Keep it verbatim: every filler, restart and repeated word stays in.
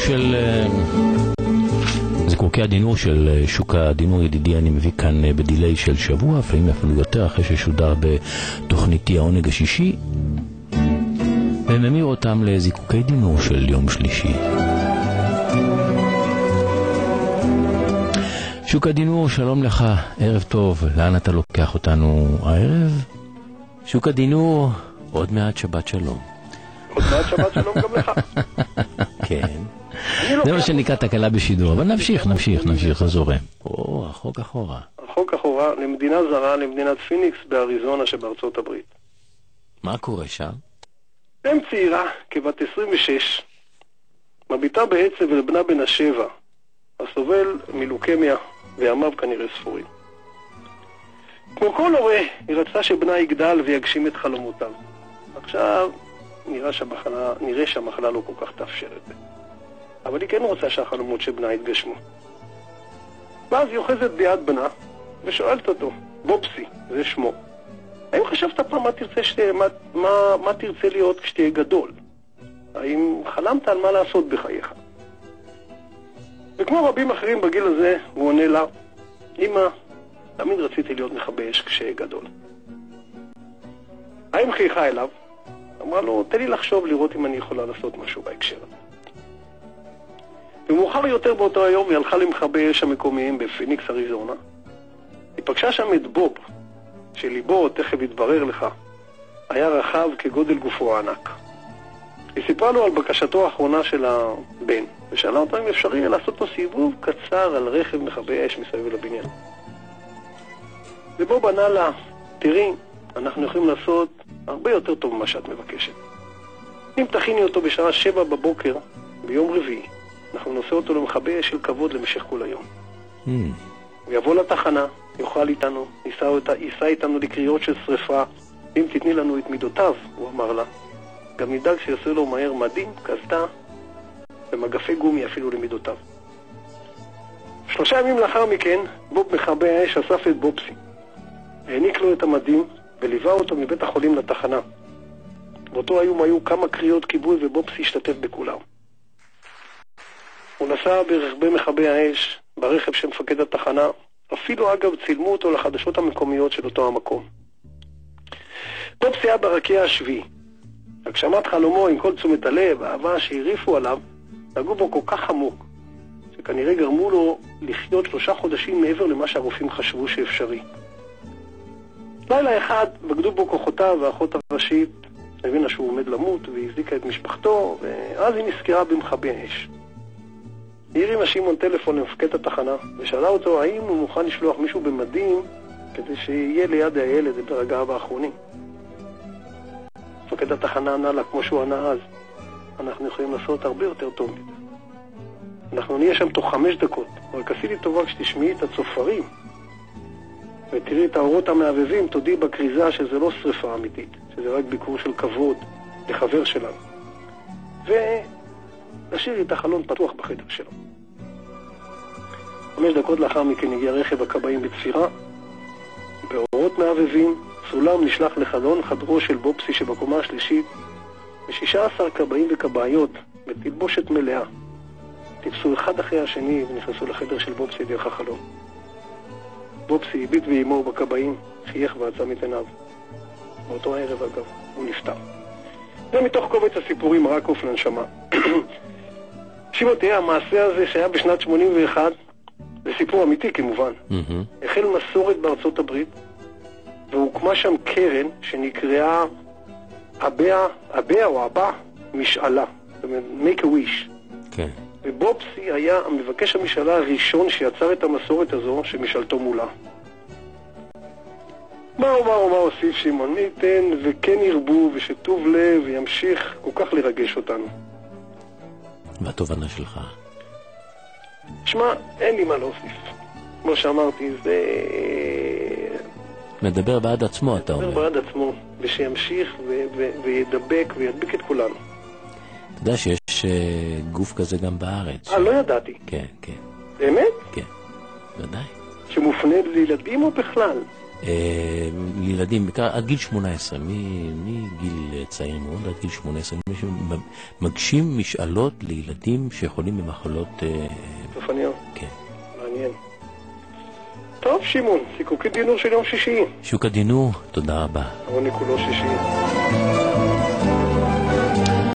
של זיקוקי הדינור של שוק הדינור ידידי אני מביא כאן בדילי של שבוע, לפעמים אפילו יותר, אחרי ששודר בתוכניתי העונג השישי, וממיר אותם לזיקוקי דינור של יום שלישי. שוק הדינור, שלום לך, ערב טוב, לאן אתה לוקח אותנו הערב? שוק הדינור, עוד מעט שבת שלום. עוד מעט שבת שלום גם לך. כן. זה מה שנקרא תקלה בשידור, אבל נמשיך, נמשיך, נמשיך, זורם. או, רחוק אחורה. רחוק אחורה, למדינה זרה, למדינת פיניקס באריזונה שבארצות הברית. מה קורה שם? אם צעירה, כבת עשרים ושש, מביטה בעצב לבנה בן השבע, הסובל מלוקמיה, וימיו כנראה ספורים. כמו כל הורה, היא רצתה שבנה יגדל ויגשים את חלומותיו. עכשיו נראה שהמחלה, נראה שהמחלה לא כל כך תאפשר את זה. אבל היא כן רוצה שהחלומות של בנה יתגשמו. ואז היא אוחזת ביד בנה ושואלת אותו, בובסי, זה שמו, האם חשבת פעם מה תרצה, שתה, מה, מה, מה תרצה להיות כשתהיה גדול? האם חלמת על מה לעשות בחייך? וכמו רבים אחרים בגיל הזה, הוא עונה לה, אמא, תמיד רציתי להיות מכבה אש כשהיה גדול. האם חייכה אליו? אמרה לו, תן לי לחשוב לראות אם אני יכולה לעשות משהו בהקשר הזה. ומאוחר יותר באותו היום היא הלכה למכבי אש המקומיים בפיניקס אריזונה. היא פגשה שם את בוב, שליבו, תכף יתברר לך, היה רחב כגודל גופו הענק. היא סיפרה לו על בקשתו האחרונה של הבן, ושאלה אותו אם אפשרי לעשות לו סיבוב קצר על רכב מכבי אש מסביב לבניין. ובוב ענה לה, תראי, אנחנו יכולים לעשות הרבה יותר טוב ממה שאת מבקשת. אם תכיני אותו בשעה שבע בבוקר, ביום רביעי, אנחנו נעשה אותו למכבי אש של כבוד למשך כל היום. Mm. הוא יבוא לתחנה, יאכל איתנו, ייסע, ייסע איתנו לקריאות של שריפה, אם תתני לנו את מידותיו, הוא אמר לה, גם נדאג שיעשו לו מהר מדים, קסדה, ומגפי גומי אפילו למידותיו. שלושה ימים לאחר מכן, בוב מכבי האש אסף את בובסי. העניק לו את המדים וליווה אותו מבית החולים לתחנה. באותו היום היו כמה קריאות כיבוי ובובסי השתתף בכולם. הוא נסע ברכבי מכבי האש, ברכב של מפקד התחנה, אפילו אגב צילמו אותו לחדשות המקומיות של אותו המקום. בובסי היה ברקיע השביעי. הגשמת חלומו עם כל תשומת הלב והאהבה שהריפו עליו, נגעו בו כל כך עמוק, שכנראה גרמו לו לחיות שלושה חודשים מעבר למה שהרופאים חשבו שאפשרי. לילה אחד בגדו בו כוחותיו והאחות הראשית, הבינה שהוא עומד למות והזיקה את משפחתו, ואז היא נזכרה במכבי האש. היא הרימה שמעון טלפון למפקד התחנה, ושאלה אותו האם הוא מוכן לשלוח מישהו במדים כדי שיהיה ליד הילד ברגעיו האחרונים. מפקד התחנה ענה לה כמו שהוא ענה אז, אנחנו יכולים לעשות הרבה יותר טוב. אנחנו נהיה שם תוך חמש דקות, רק עשי לי טובה כשתשמעי את הצופרים ותראי את האורות המעבבים, תודי בקריזה שזה לא שריפה אמיתית, שזה רק ביקור של כבוד לחבר שלנו. ונשאיר את החלון פתוח בחדר שלו. חמש דקות לאחר מכן הגיע רכב הכבאים בצפירה, באורות מעבבים, סולם נשלח לחלון חדרו של בובסי שבקומה השלישית, ושישה עשר כבאים וכבאיות בתלבושת מלאה טיפסו אחד אחרי השני ונכנסו לחדר של בובסי דרך החלון. בובסי הביט ואימו בכבאים, חייך ועצם את עיניו. באותו הערב אגב, הוא נפטר. זה מתוך קובץ הסיפורים רק אוף לנשמה. שימו תהיה, המעשה הזה שהיה בשנת שמונים ואחת, זה סיפור אמיתי כמובן. Mm-hmm. החל מסורת בארצות הברית, והוקמה שם קרן שנקראה הבא, הבא או הבא משאלה. זאת אומרת, make a wish. כן. Okay. ובובסי היה המבקש המשאלה הראשון שיצר את המסורת הזו שמשאלתו מולה. מה אומר ומה הוסיף שמעון, מי ייתן וכן ירבו ושטוב לב וימשיך כל כך לרגש אותנו. מה התובנה שלך? שמע, אין לי מה להוסיף. כמו שאמרתי, זה... מדבר בעד עצמו, אתה אומר. מדבר בעד עצמו, ושימשיך ו- ו- וידבק וידבק את כולנו. אתה יודע שיש גוף כזה גם בארץ. אה, לא ידעתי. כן, כן. באמת? כן, ודאי. שמופנה לילדים או בכלל? לילדים, עד גיל שמונה עשרה, מגיל צעיר מאוד עד גיל שמונה עשרה, מגשים משאלות לילדים שיכולים במחלות... סופניות. כן. מעניין. טוב, שמעון, זיקוקי דינור של יום שישי. שוק הדינור, תודה רבה. רוני כולו שישי.